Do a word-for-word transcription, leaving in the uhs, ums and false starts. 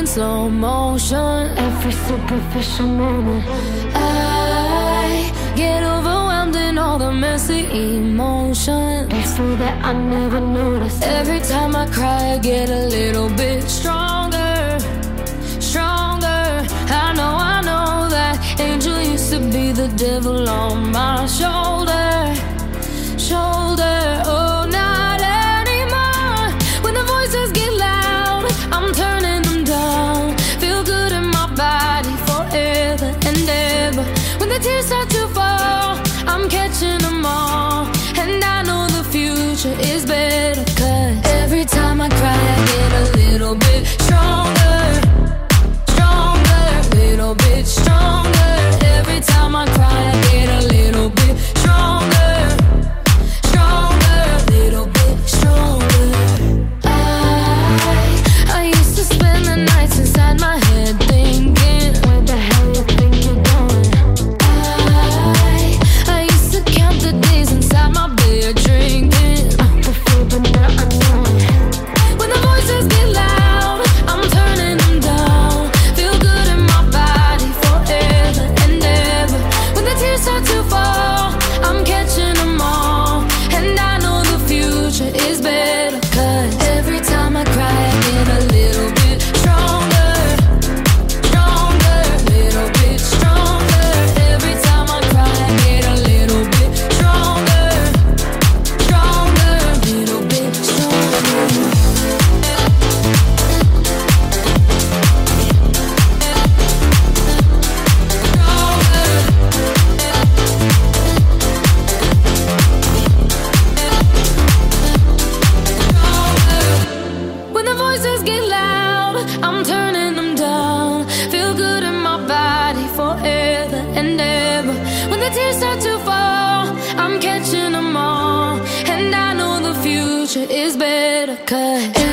in slow motion. Every superficial moment, I get overwhelmed in all the messy emotions. It's so that I never noticed. Every time I cry, I get a little bit stronger, stronger. I know, I know that angel used to be the devil on my shoulder, shoulder. Oh, not anymore. When the voices get loud, I'm turning them down. Feel good in my body forever and ever. When the tears start to fall, I'm catching them all. And I know the future is better, 'cause every time I cry, I get a little bit stronger, stronger, little bit stronger. Every time I cry, I get a little bit stronger, stronger, little bit stronger. I, I used to spend the nights inside my head thinking, where the hell you think you're going? I, I used to count the days inside my bed drinking. I prefer, but now I know it. When the voices get loud, I'm turning them down. Feel good in my body forever and ever. When the tears start to fall, I'm catching them all. And I know the future is better, 'cause every time I cry, I get a little bit stronger, stronger, little bit stronger. Every time I cry, I get a little bit stronger, stronger, little bit stronger. When the voices get loud, I'm turning them down. Feel good in my body forever and ever. When the tears start to fall, I'm catching them all. And I know the future is better, 'cause